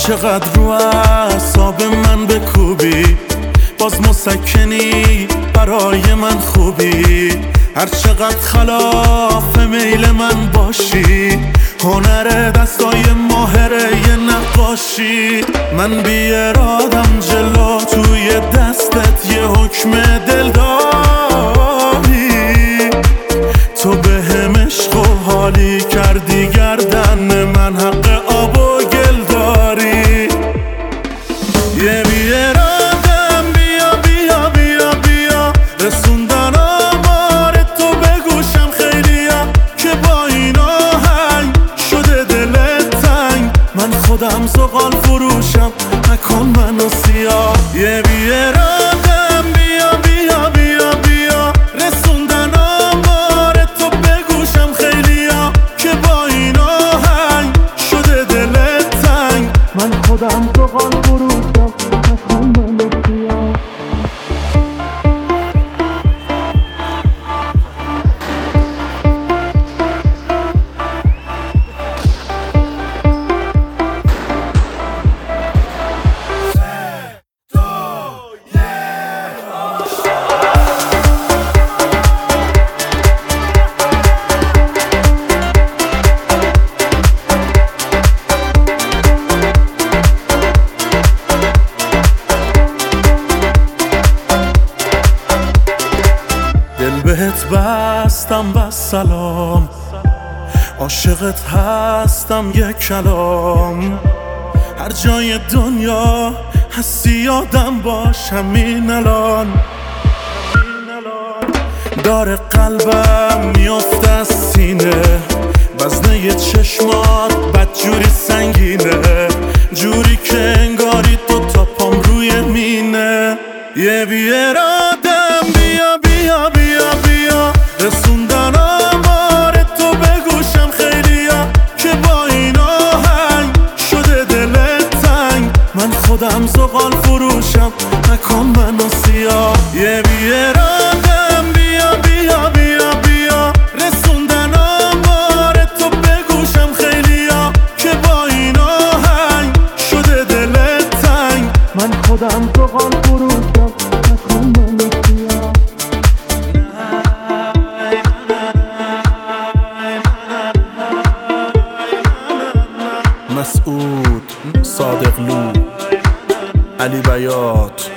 چقدر رو اعصاب من بکوبی، باز مسکنی برای من خوبی. هر چقدر خلاف میل من باشی، هنر دستای ماهره یه نقاشی. من بی ارادم جلو توی دستت یه حکم دل داری. تو به هم عشق و حالی کردی، گردن من حق آب و گل داری. یه بی ارادم بیا بیا بیا بیا، رسوندن آمار تو به گوشم خیلیا، که با این آهنگ شده دلت تنگ. من خودم زغال فروشم، نکن منو سیاه. یه بی ارادم بیا بیا بیا بیا، رسوندن آمار تو به گوشم خیلیا، که با این آهنگ شده دلت تنگ. من خودم زغال فروشم، نکن منو سیاه. دل بهت بستم بس سلام، عاشقت هستم یک کلام. هر جای دنیا هستی یادم باش همین الان. داره قلبم میافته از سینه، وزنه چشمات بدجوری سنگینه، جوری که انگاری دوتا پام روی مینه. یه بی ارادم بیا بیا بیا بیا، رسوندن آمار تو به گوشم خیلیا، که با این آهنگ شده دلت تنگ. من خودم زغال فروشم، نکن منو سیاه. یه بی ارادم بیا بیا بیا بیا، رسوندن آمار تو به گوشم خیلیا، که با این آهنگ شده دلت تنگ. من خودم زغال فروشم، نکن منو سیاه. مسعود صادقلو، علی بیات.